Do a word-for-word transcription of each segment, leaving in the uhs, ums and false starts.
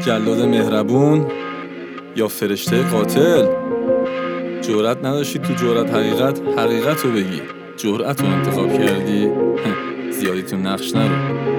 جلاد مهربون یا فرشته قاتل؟ جرأت نداشتی تو جرأت حقیقت حقیقت رو بگی. جرأت رو انتخاب کردی زیادی تو نقش نرو.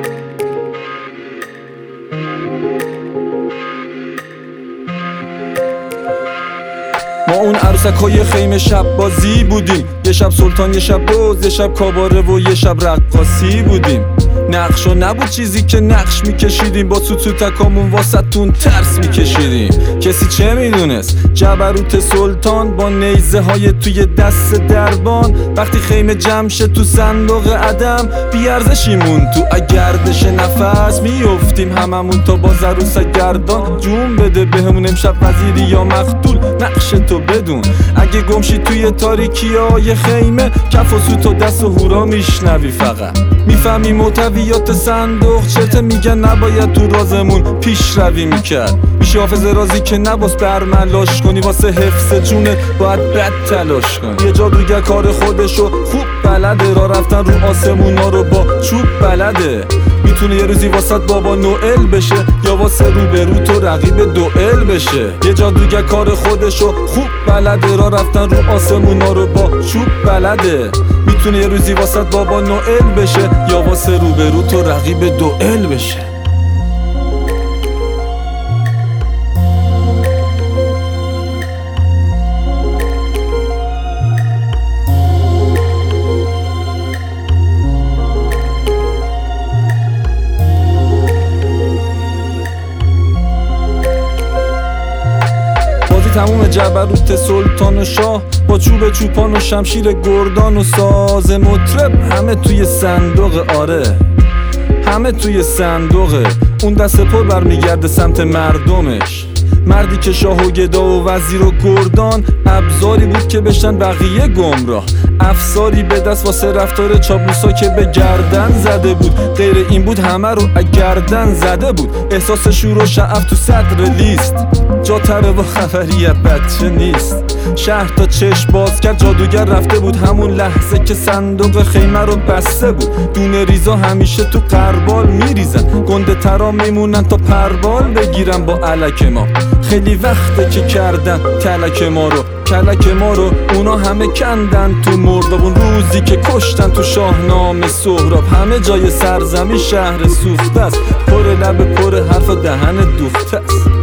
ما اون عروسکای خیمه شب بازی بودیم، یه شب سلطان یه شب دوز، یه شب کاباره و یه شب رقاصی بودیم. نقشو نبود چیزی که نقش میکشیدیم، با سوتوتکامون واسطون ترس میکشیدیم. کسی چه میدونست جبروت سلطان با نیزه های توی دست دربان، وقتی خیمه جمع شه تو صندوق عدم بیارزشیمون تو اگردش نفس میافتیم هممون تا باز عروسک گردان جون بده بهمون امشب وزیری یا مقتول. نقش تو بدون اگه گمشی توی تاریکی های خیمه، کف و سوت و دست و هورا میشنوی، فقط میفهمی محتویات صندوق چرته میگن نباید تو رازمون پیش روی میکرد. میشه حافظ رازی که نباس برملاش کنی، واسه حفظ جونت باید بد تلاش کنی. یه جادوگر کار خودشو خوب بلده، را رفتن رو آسمونا رو با چوب بلده. میتونه یه روزی واسط بابا نوئل بشه، یا واسه روبرو تو رقیب دوئل بشه. یه جادوگر کار خودشو خوب بلده، را رفتن رو آسمونا رو با چوب بلده. میتونه یه روزی واسط بابا نوئل بشه، یا واسه روبرو تو رقیب دوئل بشه. تموم جبروت سلطان و شاه با چوب چوپان و شمشیر گردان و ساز مطرب، همه توی صندوق. آره همه توی صندوقه. اون دست پر برمیگرده سمت مردمش، مردی که شاه و گدا و وزیر و گردان ابزاری بود که بشن بقیه گمراه. افساری به دست واسه رفتار چابلوسا که به گردن زده بود، غیر این بود همه رو گردن زده بود. احساس شور و شعف تو صدر لیست، جاتره و خبریت بچه نیست. شهر تا چشم باز کرد جادوگر رفته بود، همون لحظه که صندوق خیمه رو بسته بود. دونه ریزا همیشه تو قربال میریزن، گنده ترا میمونن تا پربال بگیرن با علک ما. خیلی وقته که کردن تلک ما رو کلک ما رو اونا همه کندن تو مرداب. اون روزی که کشتن تو شاهنامه سهراب، همه جای سرزمین شهر سوخته است، پر لب پر حرف و دهن دوخته است.